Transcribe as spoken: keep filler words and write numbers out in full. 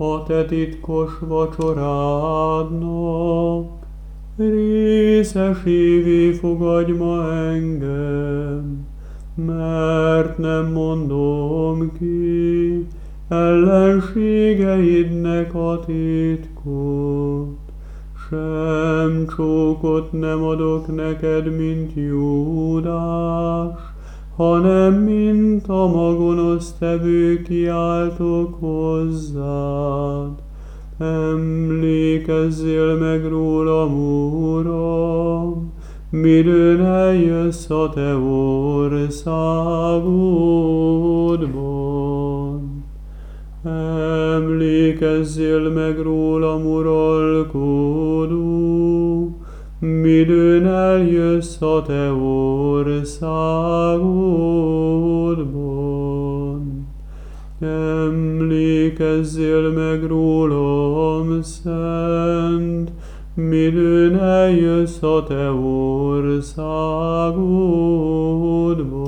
a te titkos vacsorádnak. Részesévé fogadj ma engem, mert nem mondom ki ellenségeidnek a titkot. Sem csókot nem adok neked, mint Júdás, hanem mint a magonosztevő kiáltok hozzád. Emlékezzél meg rólam, Uram, midőn eljössz a te országodban. Emlékezzél meg rólam, uralkodó, midőn eljössz a te országodban. Emlékezzél meg rólam, Szent, midőn eljössz a te országodban.